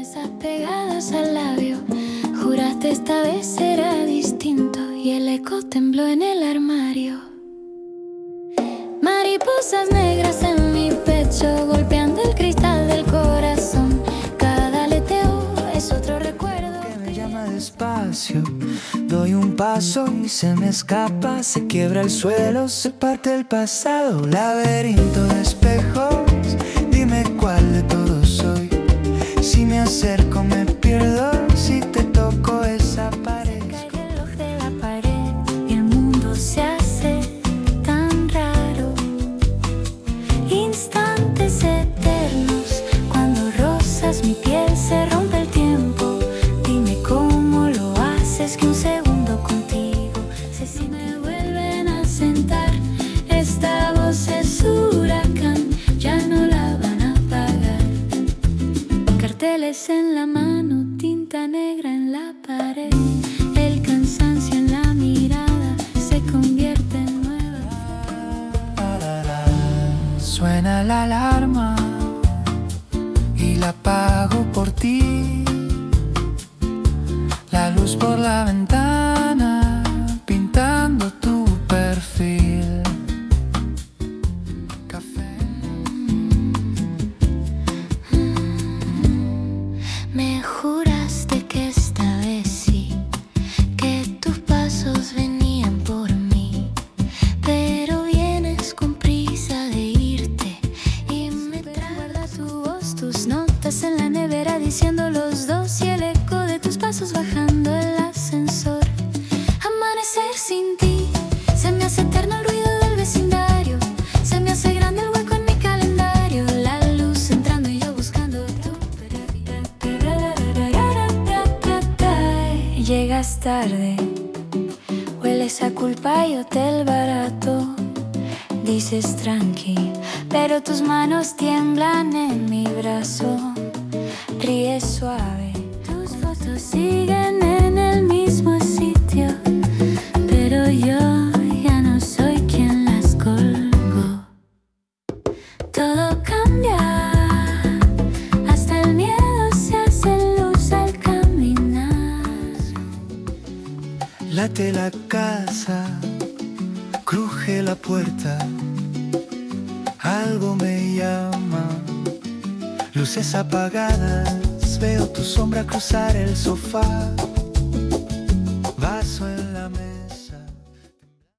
promesas pegadas al labio. Juraste esta vez será distinto y el eco tembló en el armario. Mariposas negras en mi pecho golpeando el cristal del corazón. Cada aleteo es otro recuerdo que me llama despacio. Doy un paso y se me escapa. Se quiebra el suelo, se parte el pasado. Laberinto de espejos, dime cuál de todos soy. Si me acerco me pierdo, si te toco desaparezco. Cae el reloj de la pared y el mundo se hace tan raro. Instantes eternos, cuando rozas mi piel se rompe el tiempo. Dime cómo lo haces que un segundo contigo se siente. Me vuelven a sentar, esta voz es huracán, ya no la van a apagar. Carteles en la mano, tinta negra en la pared. El cansancio en la mirada se convierte en nueva. Suena la alarma y la apago por ti. La luz por la ventana pintando tu perfil. Café. Me juraste que esta vez sí, que tus pasos venían por mí, pero vienes con prisa de irte y me guarda tu voz, tus notas en la nevera diciendo los dos y el eco de tus pasos bajando el ascensor. Amanecer sin ti, se me hace eterno el ruido del vecindario, se me hace grande el hueco en mi calendario, la luz entrando y yo buscando tu. Llegas tarde, hueles a culpa y hotel barato. Dices tranqui, pero tus manos tiemblan en mi brazo. Ríes suave, tus fotos siguen en el mismo sitio, pero yo ya no soy quien las colgó. Todo cambia, hasta el miedo se hace luz al caminar. Late la casa, cruje la puerta, algo me llama. Luces apagadas, veo tu sombra cruzar el sofá.